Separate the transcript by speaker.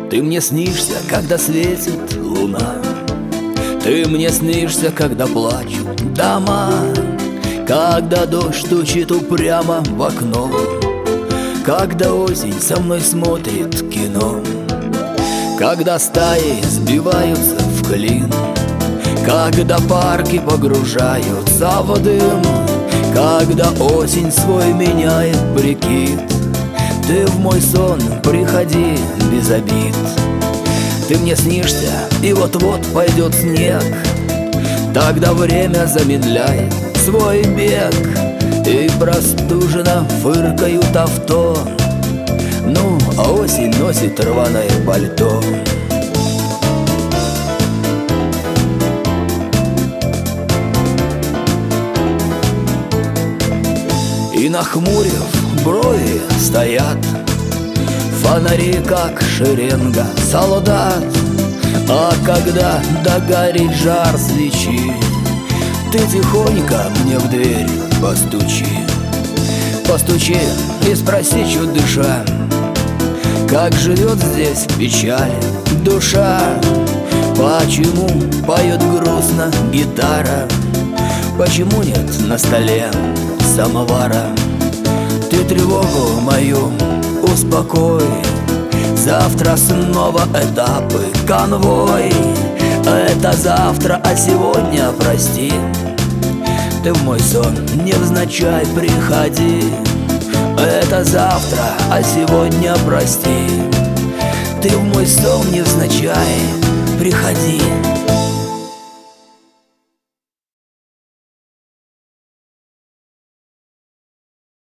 Speaker 1: Ты мне снишься, когда светит луна. Ты мне снишься, когда плачут дома, когда дождь стучит упрямо в окно, когда осень со мной смотрит кино, когда стаи сбиваются в клин, когда парки погружаются в дым, когда осень свой меняет прикид. Ты в мой сон приходи без обид. Ты мне снишься, и вот-вот пойдет снег. Тогда время замедляет свой бег, и простуженно фыркают авто. Ну, а осень носит рваное пальто. И нахмурив брови стоят фонари, как шеренга солдат. А когда догорит жар свечи, ты тихонько мне в дверь постучи. Постучи и спроси, чуть дыша, как живет здесь в печали душа. Почему поет грустно гитара? Почему нет на столе самовара? Ты тревогу мою успокой. Завтра снова этапы, конвой. Это завтра, а сегодня прости. Ты в мой сон невзначай приходи. Это завтра, а сегодня прости. Ты в мой сон невзначай приходи.